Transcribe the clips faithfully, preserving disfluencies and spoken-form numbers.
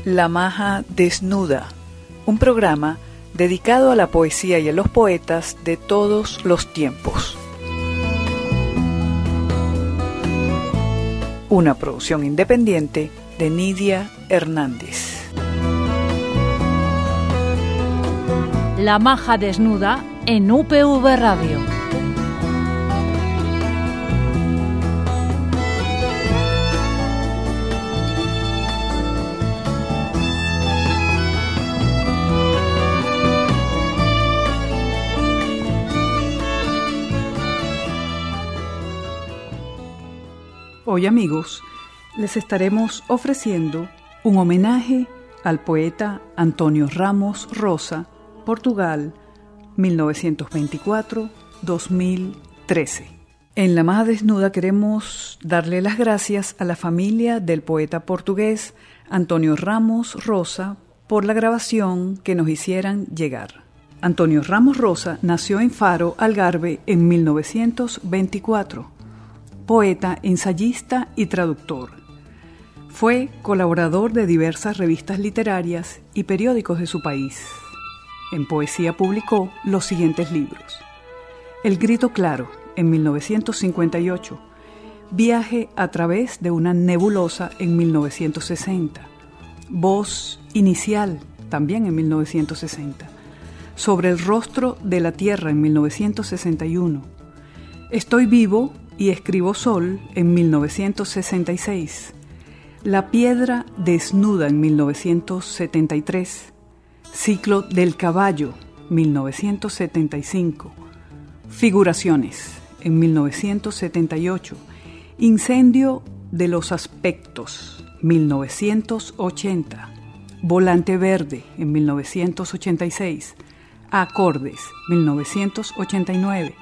La Maja Desnuda, un programa dedicado a la poesía y a los poetas de todos los tiempos. Una producción independiente de Nidia Hernández. La Maja Desnuda en U P V Radio. Hoy, amigos, les estaremos ofreciendo un homenaje al poeta Antonio Ramos Rosa, Portugal, mil novecientos veinticuatro a dos mil trece. En La Maja Desnuda queremos darle las gracias a la familia del poeta portugués Antonio Ramos Rosa por la grabación que nos hicieran llegar. Antonio Ramos Rosa nació en Faro, Algarve, en mil novecientos veinticuatro. Poeta, ensayista y traductor. Fue colaborador de diversas revistas literarias y periódicos de su país. En poesía publicó los siguientes libros: El Grito Claro, en mil novecientos cincuenta y ocho, Viaje a través de una nebulosa, en mil novecientos sesenta, Voz Inicial, también en mil novecientos sesenta, Sobre el rostro de la tierra, en mil novecientos sesenta y uno, Estoy vivo y escribo sol, en mil novecientos sesenta y seis, La piedra desnuda, en mil novecientos setenta y tres, Ciclo del caballo, mil novecientos setenta y cinco, Figuraciones, en mil novecientos setenta y ocho, Incendio de los aspectos, mil novecientos ochenta, Volante verde, en mil novecientos ochenta y seis, Acordes, mil novecientos ochenta y nueve,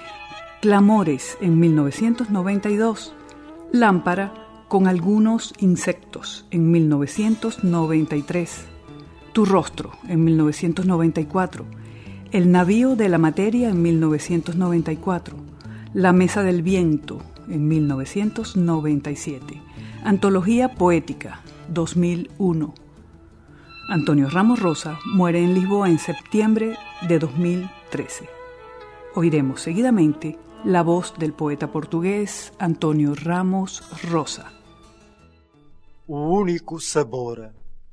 Clamores, en mil novecientos noventa y dos, Lámpara con algunos insectos, en mil novecientos noventa y tres, Tu rostro, en mil novecientos noventa y cuatro, El navío de la materia, en mil novecientos noventa y cuatro, La mesa del viento, en mil novecientos noventa y siete, Antología poética, dos mil uno. Antonio Ramos Rosa muere en Lisboa en septiembre de dos mil trece. Oiremos seguidamente la voz del poeta portugués António Ramos Rosa. O único sabor,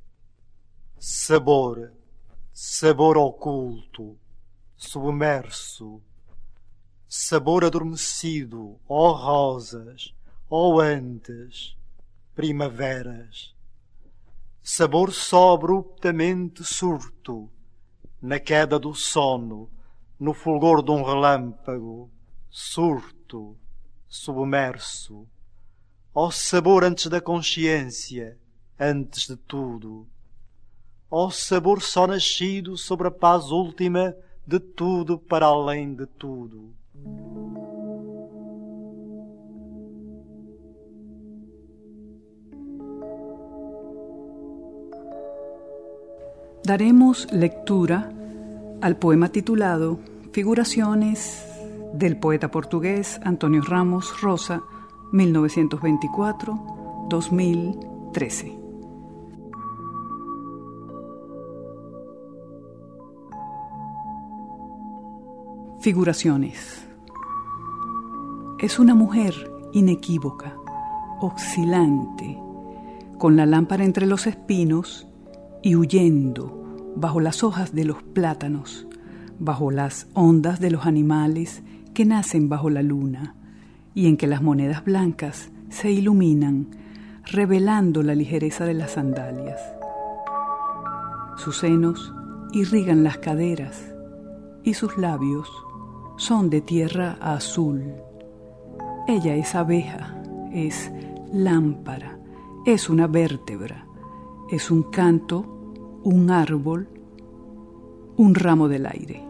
sabor, sabor oculto, submerso, sabor adormecido, ó rosas, ó antes, primaveras, sabor só abruptamente surto, na queda do sono, no fulgor de um relâmpago, surto, submerso, ó sabor antes da consciência, antes de tudo, ó sabor só nascido sobre a paz última de tudo para além de tudo. Daremos lectura al poema titulado Figuraciones del poeta portugués António Ramos Rosa, mil novecientos veinticuatro a dos mil trece. Figuraciones. Es una mujer inequívoca, oscilante, con la lámpara entre los espinos y huyendo bajo las hojas de los plátanos, bajo las ondas de los animales que nacen bajo la luna y en que las monedas blancas se iluminan, revelando la ligereza de las sandalias. Sus senos irrigan las caderas y sus labios son de tierra azul. Ella es abeja, es lámpara, es una vértebra, es un canto, un árbol, un ramo del aire.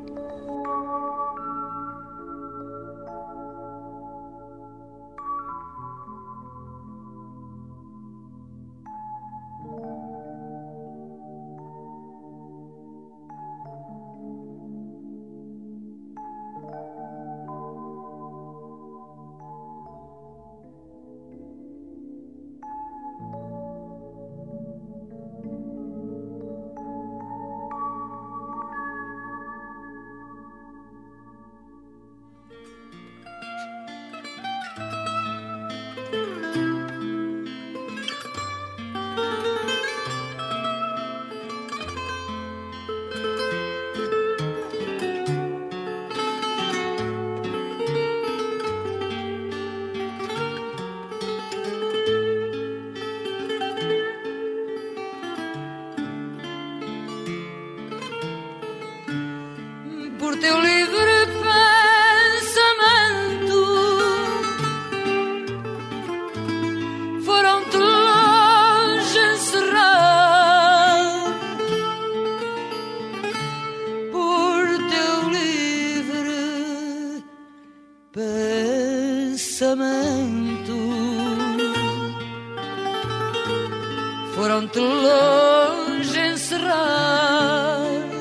foram-te longe encerrar,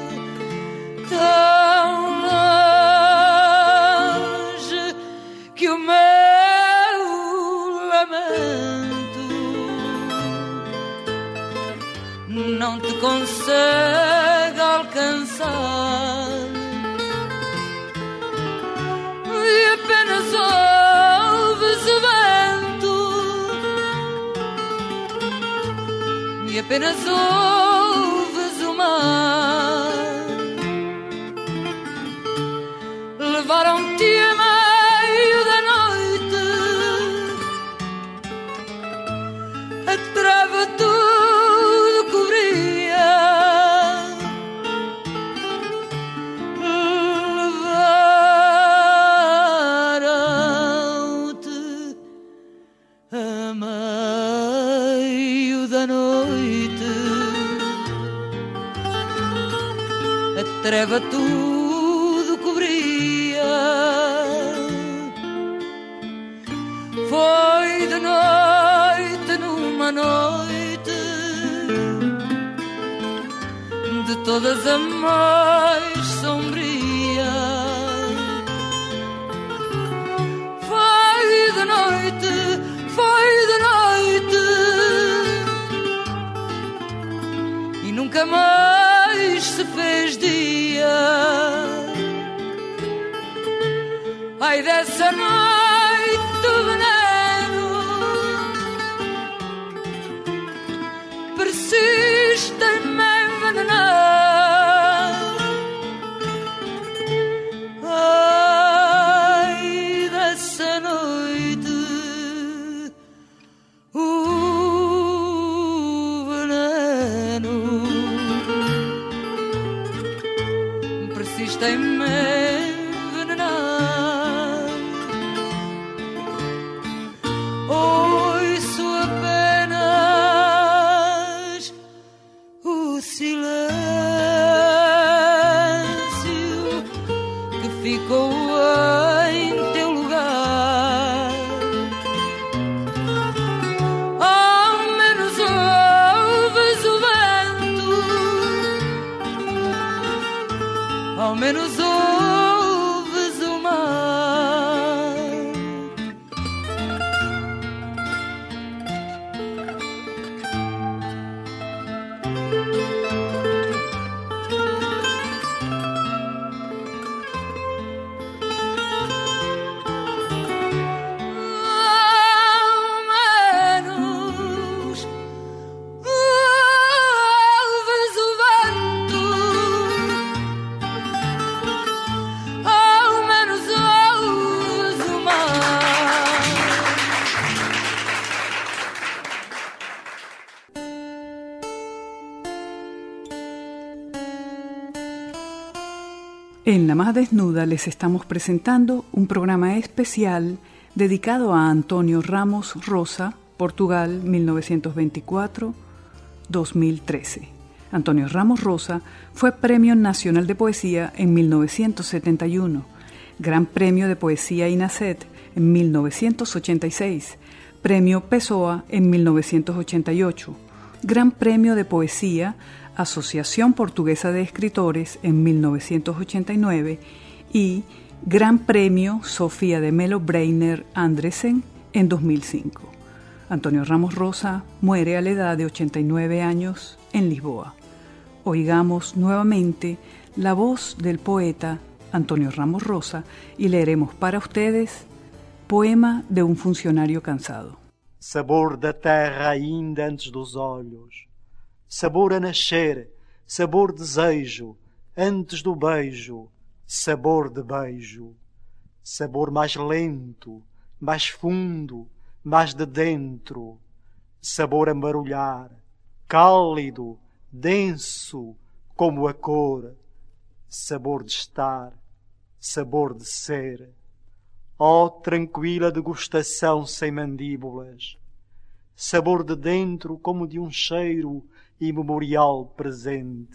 tão longe que o meu lamento não te consegue alcançar, e apenas ouves o vento, e apenas ouves o mar. Levaram-te a meio da noite, a treva tudo cobria, levaram-te a meio da noite, a treva tudo cobria. Foi de noite, numa noite de todas a mais sombria. Foi de noite, foi de noite, e nunca mais se fez dia. Ai dessa noite o veneno persiste em me envenenar. Ai dessa noite o veneno persiste em me envenenar. Ouço apenas o silêncio que ficou em teu lugar. Ao menos ouves o vento, ao menos ouves o mar. Ao menos ouves o vento, ao menos ouves o mar. En La Más Desnuda les estamos presentando un programa especial dedicado a Antonio Ramos Rosa, Portugal, mil novecientos veinticuatro a dos mil trece. Antonio Ramos Rosa fue Premio Nacional de Poesía en mil novecientos setenta y uno, Gran Premio de Poesía INACET en mil novecientos ochenta y seis, Premio Pessoa en mil novecientos ochenta y ocho, Gran Premio de Poesía Asociación Portuguesa de Escritores en mil novecientos ochenta y nueve y Gran Premio Sofía de Mello Breyner Andresen en dos mil cinco. Antonio Ramos Rosa muere a la edad de ochenta y nueve años en Lisboa. Oigamos nuevamente la voz del poeta Antonio Ramos Rosa y leeremos para ustedes Poema de un funcionario cansado. Sabor da terra ainda antes dos olhos, sabor a nascer, sabor desejo, antes do beijo, sabor de beijo, sabor mais lento, mais fundo, mais de dentro, sabor a marulhar, cálido, denso, como a cor, sabor de estar, sabor de ser. Ó tranquila degustação sem mandíbulas, sabor de dentro como de um cheiro imemorial presente.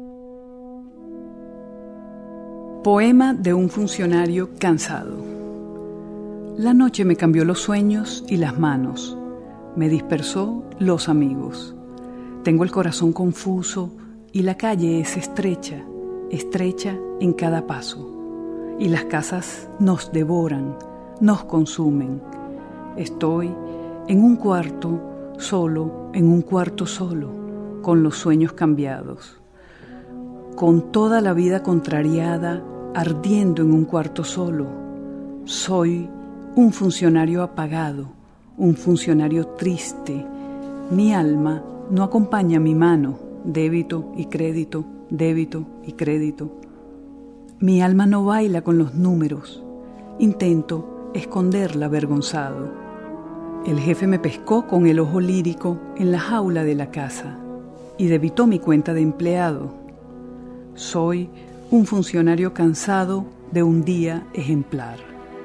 Poema de un funcionario cansado. La noche me cambió los sueños y las manos, me dispersó los amigos. Tengo el corazón confuso y la calle es estrecha, estrecha en cada paso. Y las casas nos devoran, nos consumen. Estoy en un cuarto solo, en un cuarto solo, con los sueños cambiados. Con toda la vida contrariada, ardiendo en un cuarto solo. Soy un funcionario apagado, un funcionario triste. Mi alma no acompaña mi mano, débito y crédito, débito y crédito. Mi alma no baila con los números. Intento esconderla avergonzado. El jefe me pescó con el ojo lírico en la jaula de la casa y debitó mi cuenta de empleado. Soy un funcionario cansado de un día ejemplar.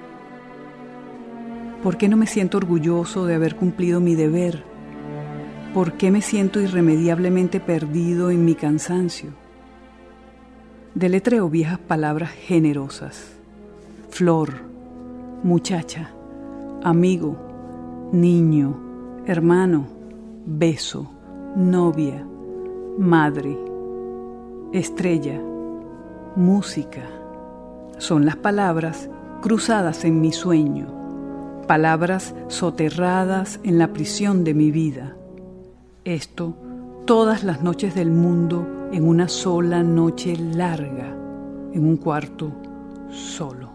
¿Por qué no me siento orgulloso de haber cumplido mi deber? ¿Por qué me siento irremediablemente perdido en mi cansancio? Deletreo viejas palabras generosas. Flor, muchacha, amigo, niño, hermano, beso, novia, madre, estrella, música. Son las palabras cruzadas en mi sueño, palabras soterradas en la prisión de mi vida. Esto todas las noches del mundo en una sola noche larga, en un cuarto solo.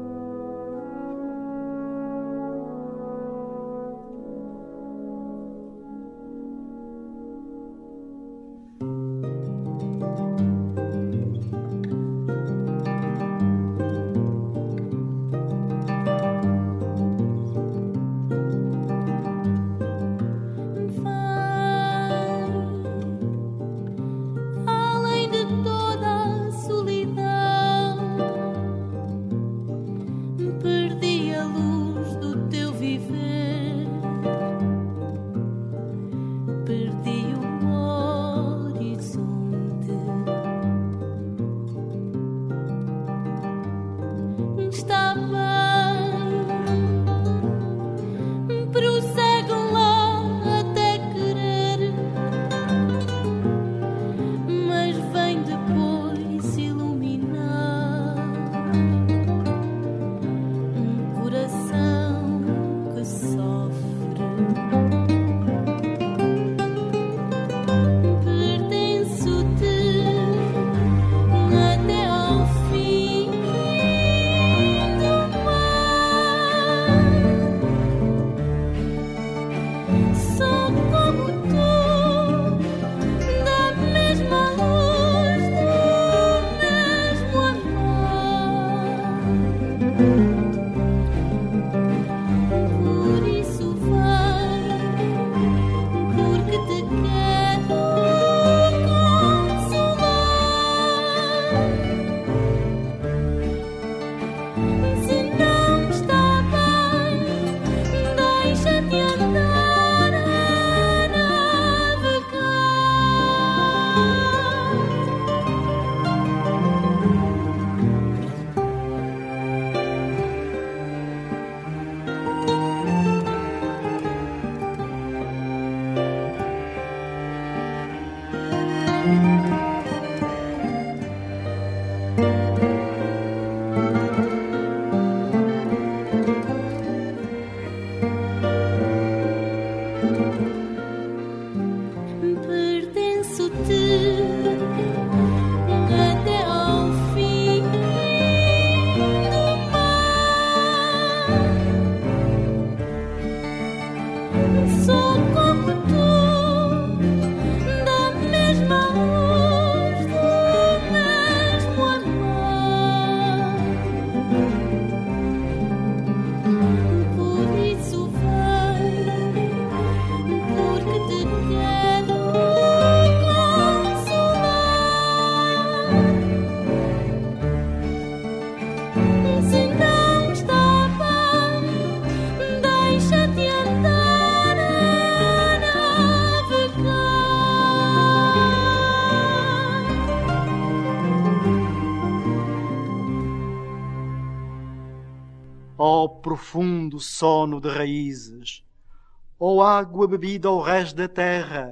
Ó profundo sono de raízes, ó água bebida ao rés da terra,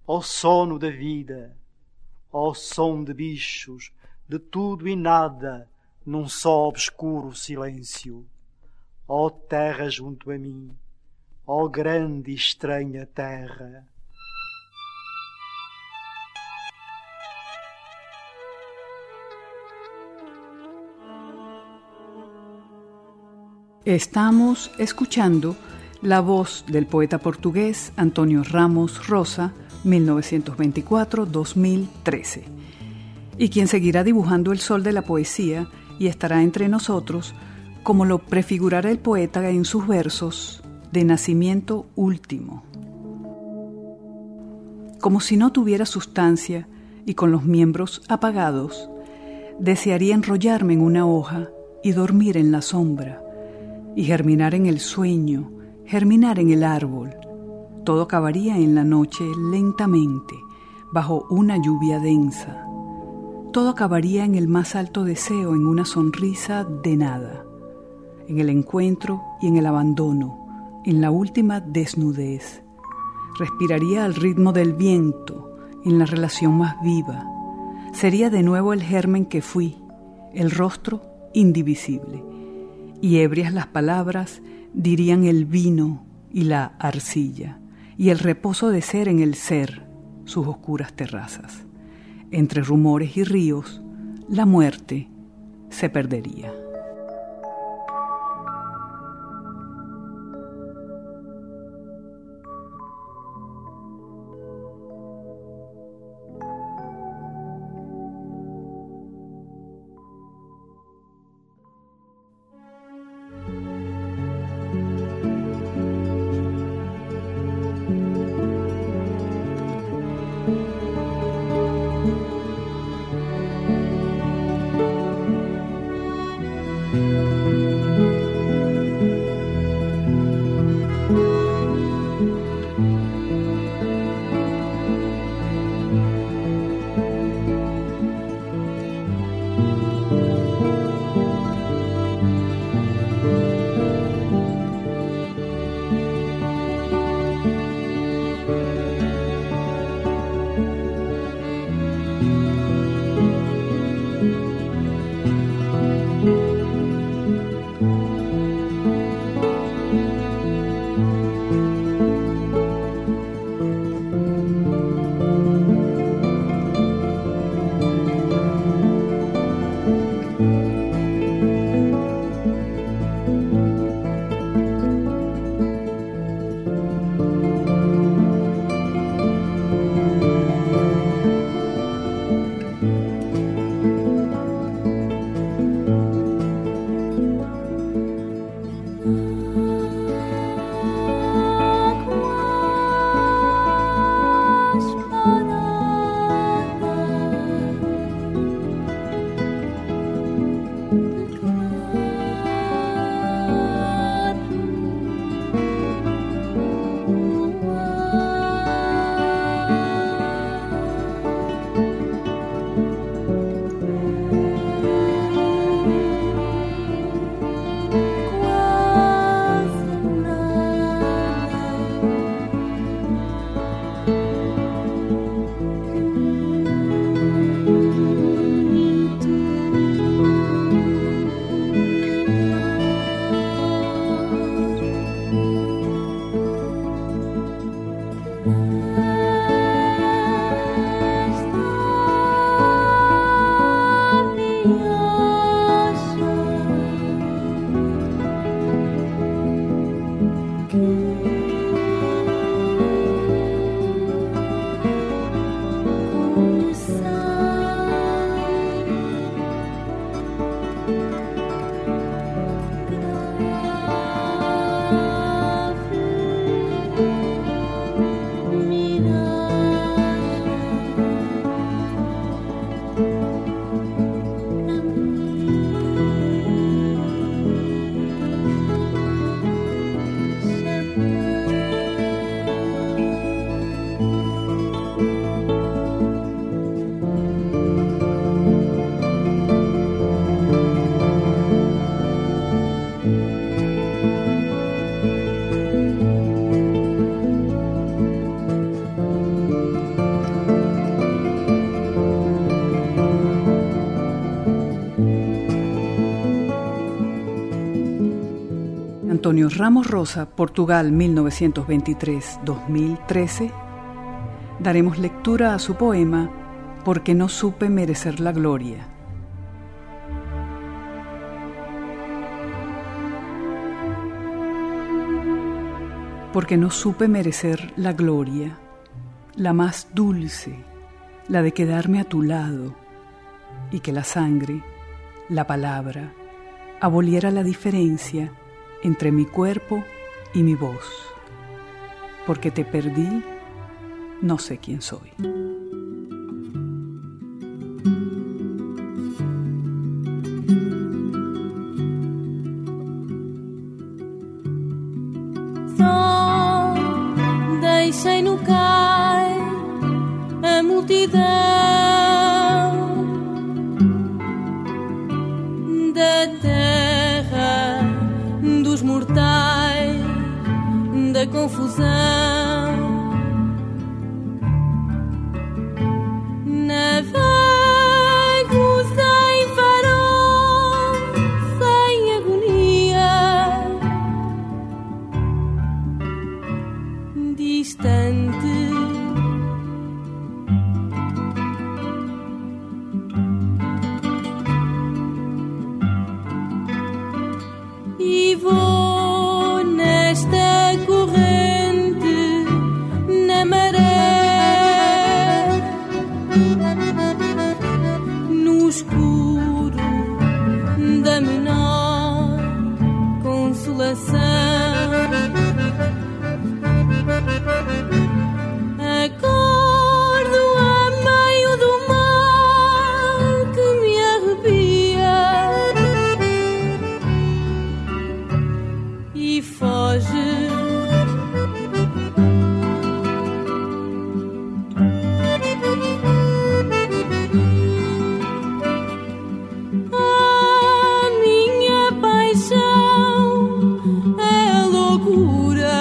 ó sono da vida, ó som de bichos, de tudo e nada, num só obscuro silêncio. Ó terra junto a mim, ó grande e estranha terra. Estamos escuchando la voz del poeta portugués Antonio Ramos Rosa, mil novecientos veinticuatro a dos mil trece, y quien seguirá dibujando el sol de la poesía y estará entre nosotros como lo prefigurará el poeta en sus versos de nacimiento último. Como si no tuviera sustancia y con los miembros apagados, desearía enrollarme en una hoja y dormir en la sombra, y germinar en el sueño, germinar en el árbol. Todo acabaría en la noche lentamente, bajo una lluvia densa. Todo acabaría en el más alto deseo, en una sonrisa de nada, en el encuentro y en el abandono, en la última desnudez. Respiraría al ritmo del viento, en la relación más viva. Sería de nuevo el germen que fui, el rostro indivisible. Y ebrias las palabras dirían el vino y la arcilla, y el reposo de ser en el ser, sus oscuras terrazas. Entre rumores y ríos, la muerte se perdería. Antonio Ramos Rosa, Portugal mil novecientos veintitrés a dos mil trece, daremos lectura a su poema Porque no supe merecer la gloria. Porque no supe merecer la gloria, la más dulce, la de quedarme a tu lado, y que la sangre, la palabra, aboliera la diferencia entre mi cuerpo y mi voz. Porque te perdí, no sé quién soy. Só deixei no cais a multidão da terra dos mortais, da confusão. Navego sem farol, sem agonia, distante. E vou nesta corrente, na maré, no escuro da menor consolação. Acordo a meio do mar que me arrepia e foge. A minha paixão é a loucura.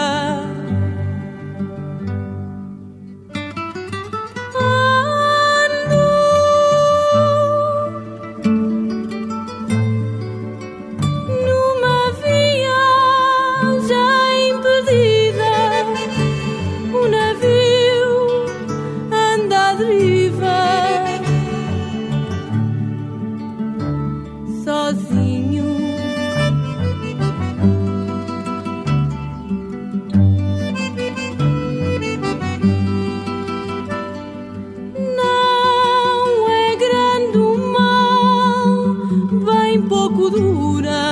Ando numa viagem perdida, o navio anda à deriva, sozinho. Não é grande o mal, bem pouco dura.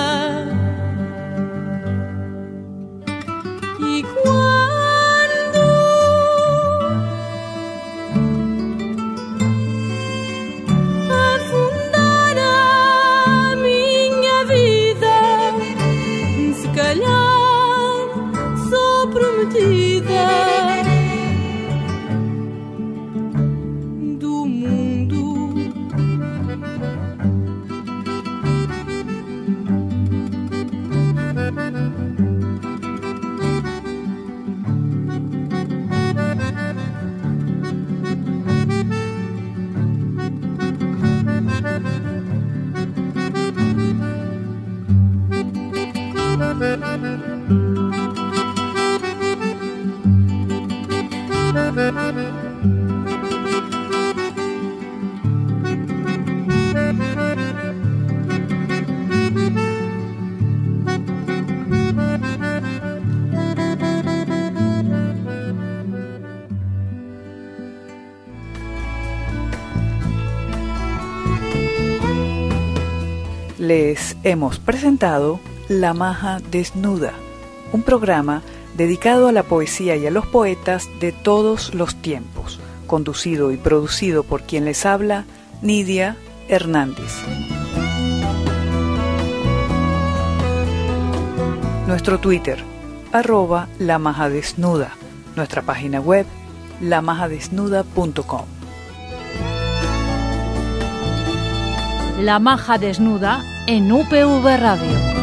E quando afundar a minha vida, se calhar sou prometida do mundo. Les hemos presentado La Maja Desnuda, un programa dedicado a la poesía y a los poetas de todos los tiempos, conducido y producido por quien les habla, Nidia Hernández. Nuestro Twitter, arroba La Maja Desnuda. Nuestra página web, la maja desnuda punto com. La Maja Desnuda en U P V Radio.